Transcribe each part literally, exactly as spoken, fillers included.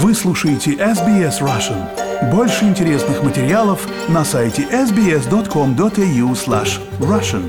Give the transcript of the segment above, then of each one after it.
Вы слушаете эс би эс Russian. Больше интересных материалов на сайте эс би эс точка ком точка эй ю слэш Russian.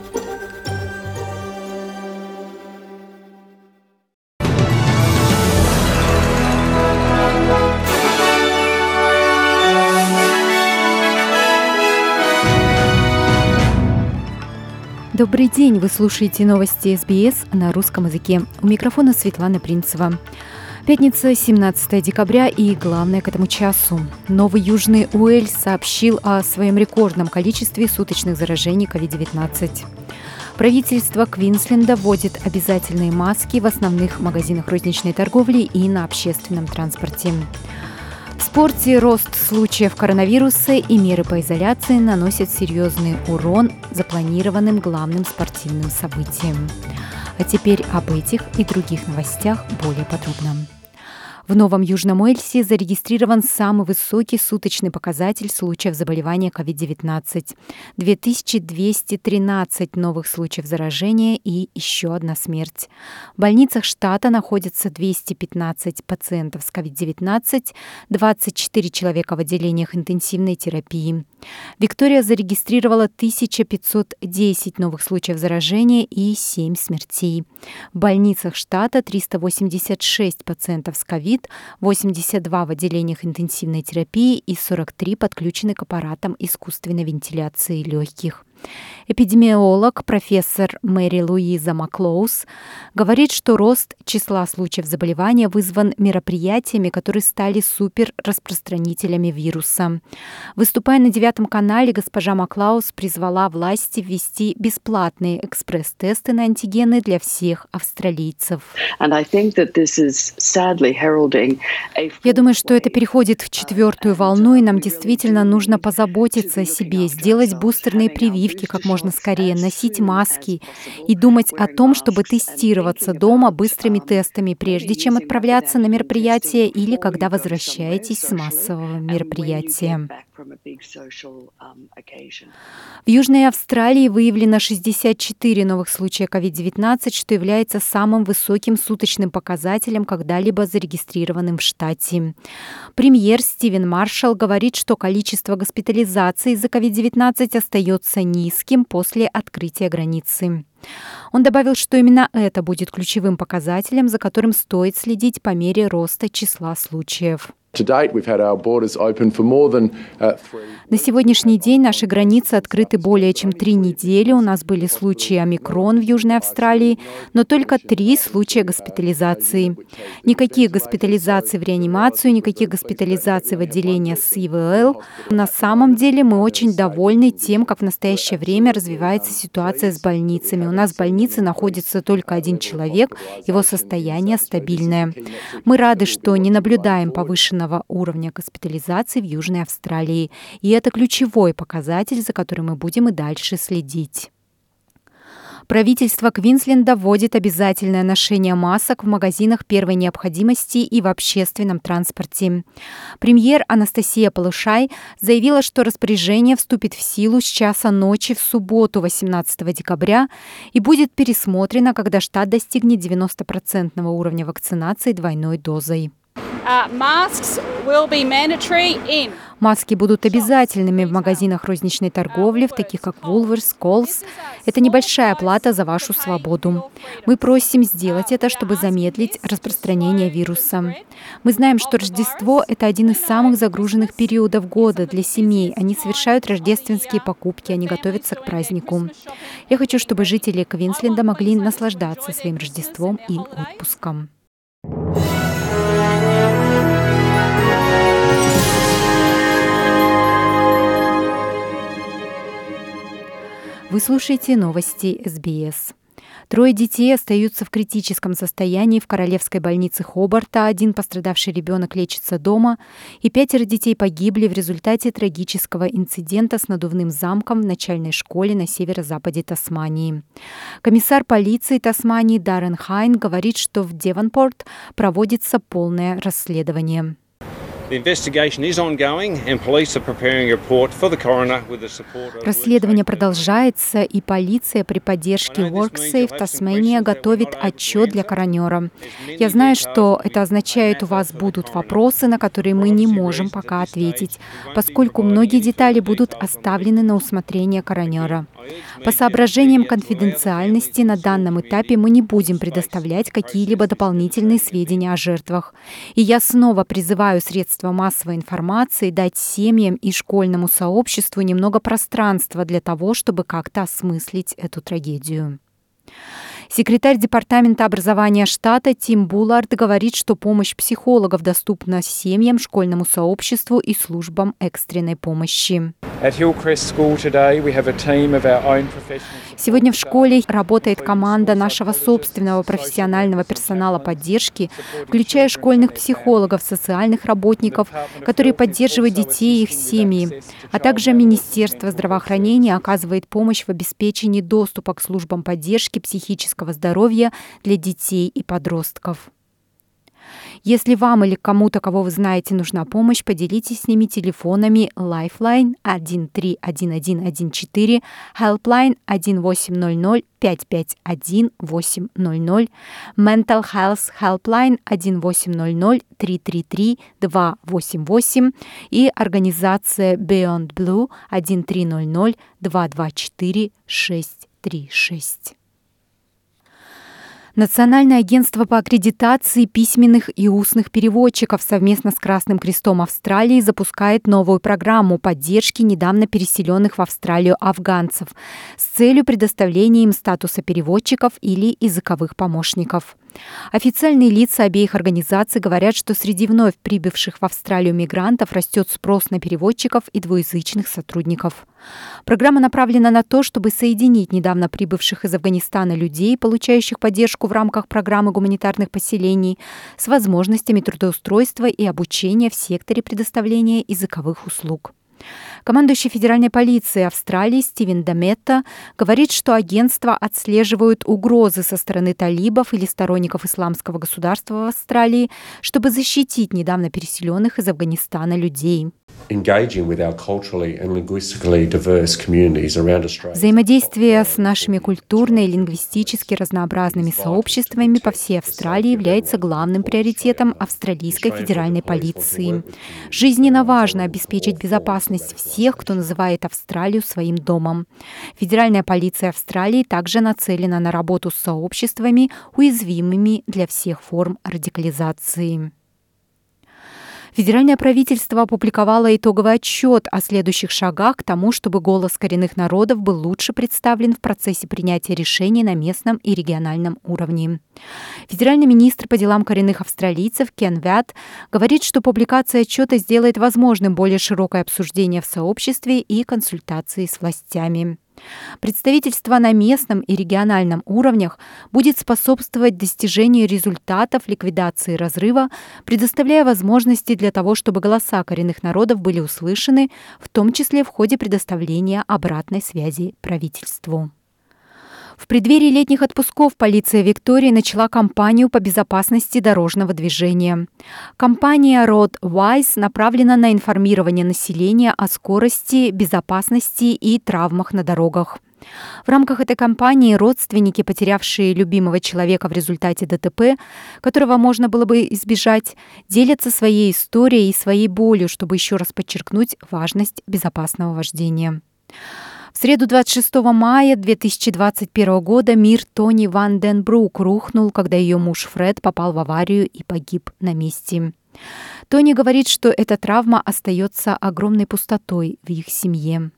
Добрый день! Вы слушаете новости эс би эс на русском языке. У микрофона Светлана Принцева. Пятница, семнадцатое декабря, и главное к этому часу. Новый Южный Уэльс сообщил о своем рекордном количестве суточных заражений ковид девятнадцать. Правительство Квинсленда вводит обязательные маски в основных магазинах розничной торговли и на общественном транспорте. В спорте рост случаев коронавируса и меры по изоляции наносят серьезный урон запланированным главным спортивным событиям. А теперь об этих и других новостях более подробно. В Новом Южном Уэльсе зарегистрирован самый высокий суточный показатель случаев заболевания ковид девятнадцать – две тысячи двести тринадцать новых случаев заражения и еще одна смерть. В больницах штата находятся двести пятнадцать пациентов с ковид девятнадцать, двадцать четыре человека в отделениях интенсивной терапии. Виктория зарегистрировала тысяча пятьсот десять новых случаев заражения и семь смертей. В больницах штата триста восемьдесят шесть пациентов с ковид, восемьдесят два в отделениях интенсивной терапии и сорок три подключены к аппаратам искусственной вентиляции легких. Эпидемиолог профессор Мэри Луиза Маклоуз говорит, что рост числа случаев заболевания вызван мероприятиями, которые стали суперраспространителями вируса. Выступая на девятом канале, госпожа Маклоуз призвала власти ввести бесплатные экспресс-тесты на антигены для всех австралийцев. Я думаю, что это переходит в четвертую волну, и нам действительно нужно позаботиться о себе, сделать бустерные прививки как можно скорее, носить маски и думать о том, чтобы тестироваться дома быстрыми тестами, прежде чем отправляться на мероприятие или когда возвращаетесь с массового мероприятия. В Южной Австралии выявлено шестьдесят четыре новых случая ковид девятнадцать, что является самым высоким суточным показателем, когда-либо зарегистрированным в штате. Премьер Стивен Маршалл говорит, что количество госпитализаций из-за ковид девятнадцать остается низким после открытия границы. Он добавил, что именно это будет ключевым показателем, за которым стоит следить по мере роста числа случаев. На сегодняшний день наши границы открыты более чем три недели. У нас были случаи омикрон в Южной Австралии, но только три случая госпитализации. Никаких госпитализаций в реанимацию, никаких госпитализаций в отделение эс и ви эл. На самом деле мы очень довольны тем, как в настоящее время развивается ситуация с больницами. У нас в больнице находится только один человек, его состояние стабильное. Мы рады, что не наблюдаем повышенного уровня госпитализации в Южной Австралии. И это ключевой показатель, за которым мы будем и дальше следить. Правительство Квинсленда вводит обязательное ношение масок в магазинах первой необходимости и в общественном транспорте. Премьер Анастасия Палушай заявила, что распоряжение вступит в силу с часа ночи в субботу, восемнадцатого декабря, и будет пересмотрено, когда штат достигнет девяностопроцентного уровня вакцинации двойной дозой. Маски будут обязательными в магазинах розничной торговли, в таких как Woolworths, Coles. Это небольшая плата за вашу свободу. Мы просим сделать это, чтобы замедлить распространение вируса. Мы знаем, что Рождество – это один из самых загруженных периодов года для семей. Они совершают рождественские покупки, они готовятся к празднику. Я хочу, чтобы жители Квинсленда могли наслаждаться своим Рождеством и отпуском. Вы слушаете новости эс би эс. Трое детей остаются в критическом состоянии в Королевской больнице Хобарта, один пострадавший ребенок лечится дома, и пятеро детей погибли в результате трагического инцидента с надувным замком в начальной школе на северо-западе Тасмании. Комиссар полиции Тасмании Даррен Хайн говорит, что в Девонпорт проводится полное расследование. Расследование продолжается, и полиция при поддержке WorkSafe Tasmania готовит отчет для коронера. Я знаю, что это означает, у вас будут вопросы, на которые мы не можем пока ответить, поскольку многие детали будут оставлены на усмотрение коронера. По соображениям конфиденциальности на данном этапе мы не будем предоставлять какие-либо дополнительные сведения о жертвах. И я снова призываю средства массовой информации дать семьям и школьному сообществу немного пространства для того, чтобы как-то осмыслить эту трагедию. Секретарь Департамента образования штата Тим Буллард говорит, что помощь психологов доступна семьям, школьному сообществу и службам экстренной помощи. Сегодня в школе работает команда нашего собственного профессионального персонала поддержки, включая школьных психологов, социальных работников, которые поддерживают детей и их семьи, а также Министерство здравоохранения оказывает помощь в обеспечении доступа к службам поддержки психического здоровья для детей и подростков. Если вам или кому-то, кого вы знаете, нужна помощь, поделитесь с ними телефонами Lifeline один три один один один четыре, Helpline один восемь ноль ноль пять пять один восемь ноль ноль, Mental Health Helpline один восемь ноль ноль три три три два восемь восемь и организация Beyond Blue один три ноль ноль два два четыре шесть три шесть. Национальное агентство по аккредитации письменных и устных переводчиков совместно с Красным Крестом Австралии запускает новую программу поддержки недавно переселенных в Австралию афганцев с целью предоставления им статуса переводчиков или языковых помощников. Официальные лица обеих организаций говорят, что среди вновь прибывших в Австралию мигрантов растет спрос на переводчиков и двуязычных сотрудников. Программа направлена на то, чтобы соединить недавно прибывших из Афганистана людей, получающих поддержку в рамках программы гуманитарных поселений, с возможностями трудоустройства и обучения в секторе предоставления языковых услуг. Командующий федеральной полиции Австралии Стивен Даметта говорит, что агентства отслеживают угрозы со стороны талибов или сторонников исламского государства в Австралии, чтобы защитить недавно переселенных из Афганистана людей. Взаимодействие с нашими культурно и лингвистически разнообразными сообществами по всей Австралии является главным приоритетом австралийской федеральной полиции. Жизненно важно обеспечить безопасность всех, кто называет Австралию своим домом. Федеральная полиция Австралии также нацелена на работу с сообществами, уязвимыми для всех форм радикализации. Федеральное правительство опубликовало итоговый отчет о следующих шагах к тому, чтобы голос коренных народов был лучше представлен в процессе принятия решений на местном и региональном уровне. Федеральный министр по делам коренных австралийцев Кен Вятт говорит, что публикация отчета сделает возможным более широкое обсуждение в сообществе и консультации с властями. Представительство на местном и региональном уровнях будет способствовать достижению результатов ликвидации разрыва, предоставляя возможности для того, чтобы голоса коренных народов были услышаны, в том числе в ходе предоставления обратной связи правительству. В преддверии летних отпусков полиция Виктории начала кампанию по безопасности дорожного движения. Кампания Roadwise направлена на информирование населения о скорости, безопасности и травмах на дорогах. В рамках этой кампании родственники, потерявшие любимого человека в результате ДТП, которого можно было бы избежать, делятся своей историей и своей болью, чтобы еще раз подчеркнуть важность безопасного вождения. В среду двадцать шестого мая две тысячи двадцать первого года мир Тони Ван Den Broek рухнул, когда ее муж Фред попал в аварию и погиб на месте. Тони говорит, что эта травма остается огромной пустотой в их семье.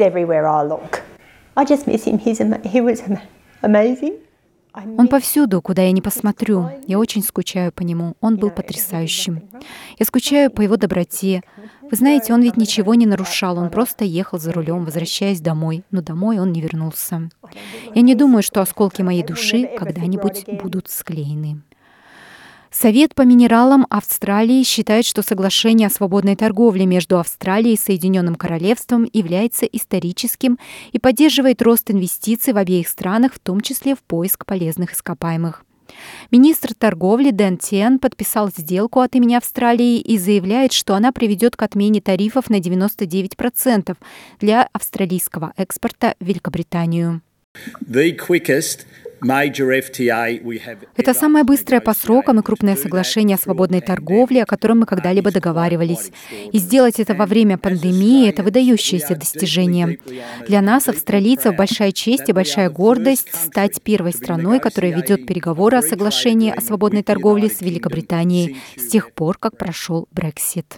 Он повсюду, куда я ни посмотрю. Я очень скучаю по нему. Он был потрясающим. Я скучаю по его доброте. Вы знаете, он ведь ничего не нарушал. Он просто ехал за рулем, возвращаясь домой. Но домой он не вернулся. Я не думаю, что осколки моей души когда-нибудь будут склеены. Совет по минералам Австралии считает, что соглашение о свободной торговле между Австралией и Соединенным Королевством является историческим и поддерживает рост инвестиций в обеих странах, в том числе в поиск полезных ископаемых. Министр торговли Дэн Тиен подписал сделку от имени Австралии и заявляет, что она приведет к отмене тарифов на девяносто девять процентов для австралийского экспорта в Великобританию. Это самое быстрое по срокам и крупное соглашение о свободной торговле, о котором мы когда-либо договаривались. И сделать это во время пандемии – это выдающееся достижение. Для нас, австралийцев, большая честь и большая гордость стать первой страной, которая ведет переговоры о соглашении о свободной торговле с Великобританией с тех пор, как прошел Брексит.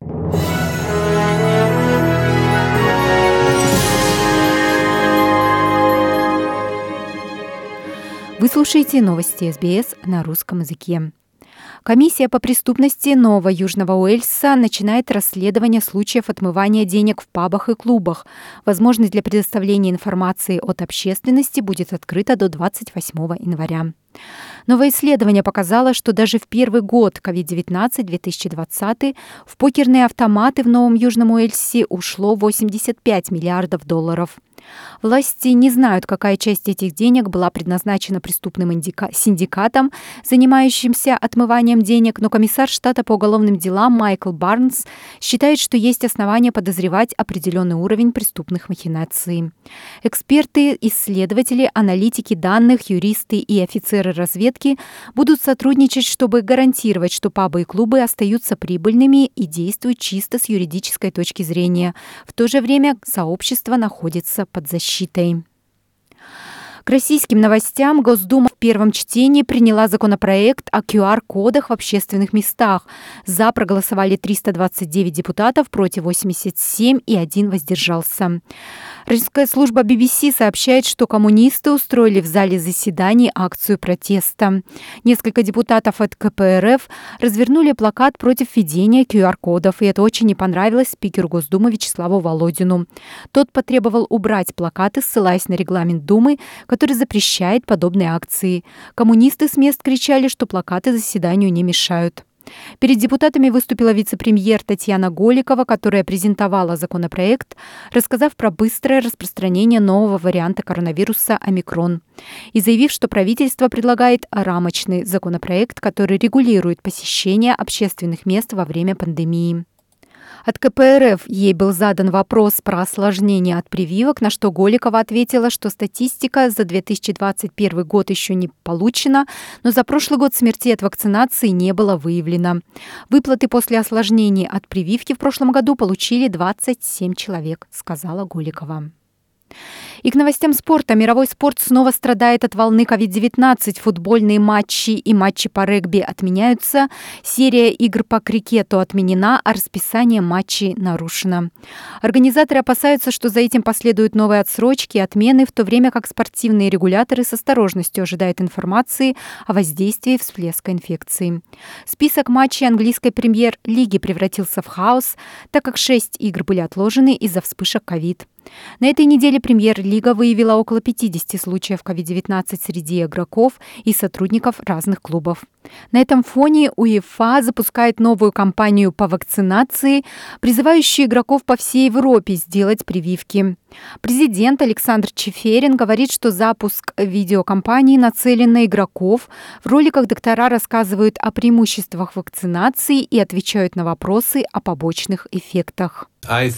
Вы слушаете новости эс би эс на русском языке. Комиссия по преступности Нового Южного Уэльса начинает расследование случаев отмывания денег в пабах и клубах. Возможность для предоставления информации от общественности будет открыта до двадцать восьмого января. Новое исследование показало, что даже в первый год ковид девятнадцать две тысячи двадцатый в покерные автоматы в Новом Южном Уэльсе ушло восемьдесят пять миллиардов долларов. Власти не знают, какая часть этих денег была предназначена преступным индика- синдикатам, занимающимся отмыванием денег, но комиссар штата по уголовным делам Майкл Барнс считает, что есть основания подозревать определенный уровень преступных махинаций. Эксперты, исследователи, аналитики данных, юристы и офицеры разведки будут сотрудничать, чтобы гарантировать, что пабы и клубы остаются прибыльными и действуют чисто с юридической точки зрения. В то же время сообщество находится под защитой. К российским новостям. Госдума в первом чтении приняла законопроект о ку ар-кодах в общественных местах. За проголосовали триста двадцать девять депутатов, против восемьдесят семь и один воздержался. Российская служба би би си сообщает, что коммунисты устроили в зале заседаний акцию протеста. Несколько депутатов от ка пэ эр эф развернули плакат против введения ку ар-кодов, и это очень не понравилось спикеру Госдумы Вячеславу Володину. Тот потребовал убрать плакаты, ссылаясь на регламент Думы, который запрещает подобные акции. Коммунисты с мест кричали, что плакаты заседанию не мешают. Перед депутатами выступила вице-премьер Татьяна Голикова, которая презентовала законопроект, рассказав про быстрое распространение нового варианта коронавируса омикрон, и заявив, что правительство предлагает рамочный законопроект, который регулирует посещение общественных мест во время пандемии. От ка пэ эр эф ей был задан вопрос про осложнения от прививок, на что Голикова ответила, что статистика за две тысячи двадцать первый год еще не получена, но за прошлый год смертей от вакцинации не было выявлено. Выплаты после осложнений от прививки в прошлом году получили двадцать семь человек, сказала Голикова. И к новостям спорта. Мировой спорт снова страдает от волны ковид девятнадцать. Футбольные матчи и матчи по регби отменяются. Серия игр по крикету отменена, а расписание матчей нарушено. Организаторы опасаются, что за этим последуют новые отсрочки и отмены, в то время как спортивные регуляторы с осторожностью ожидают информации о воздействии всплеска инфекции. Список матчей английской премьер-лиги превратился в хаос, так как шесть игр были отложены из-за вспышек ковид. На этой неделе премьер-лига выявила около пятьдесят случаев ковид девятнадцать среди игроков и сотрудников разных клубов. На этом фоне УЕФА запускает новую кампанию по вакцинации, призывающую игроков по всей Европе сделать прививки. Президент Александр Чеферин говорит, что запуск видеокампании нацелен на игроков. В роликах доктора рассказывают о преимуществах вакцинации и отвечают на вопросы о побочных эффектах. Я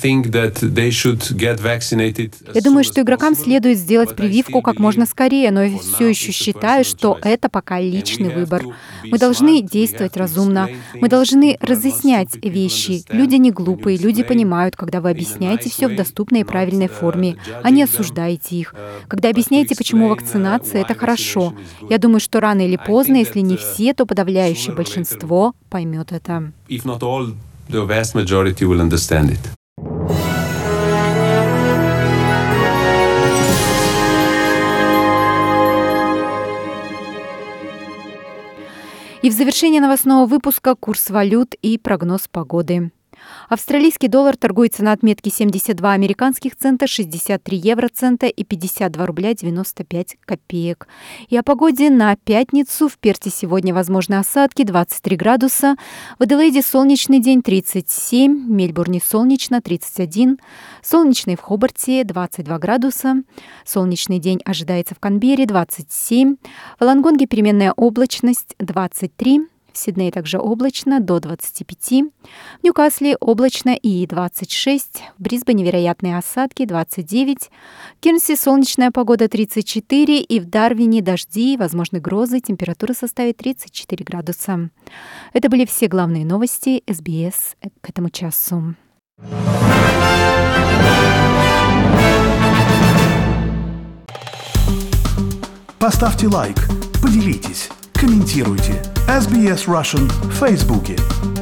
думаю, что игрокам следует сделать прививку как можно скорее, но я все еще считаю, что это пока личный выбор. Мы должны действовать разумно. Мы должны разъяснять вещи. Люди не глупые, люди понимают, когда вы объясняете все в доступной и правильной форме, а не осуждаете их. Когда объясняете, почему вакцинация – это хорошо. Я думаю, что рано или поздно, если не все, то подавляющее большинство поймет это. The vast majority will understand it. И в завершение новостного выпуска курс валют и прогноз погоды. Австралийский доллар торгуется на отметке семьдесят два американских цента, шестьдесят три евроцента и пятьдесят два рубля девяносто пять копеек. И о погоде на пятницу. В Перте сегодня возможны осадки, двадцать три градуса. В Аделаиде солнечный день, тридцать семь. В Мельбурне солнечно, тридцать один. Солнечный в Хобарте, двадцать два градуса. Солнечный день ожидается в Канберре, двадцать семь. В Волонгонге переменная облачность, двадцать три. В Сиднее также облачно, до двадцати пяти. В Ньюкасле облачно и двадцать шесть. В Брисбене вероятные осадки, двадцать девять. В Кернсе солнечная погода, тридцать четыре. И в Дарвине дожди, возможны грозы, температура составит тридцать четыре градуса. Это были все главные новости эс би эс к этому часу. Поставьте лайк, поделитесь, комментируйте. эс би эс Russian в Фейсбуке.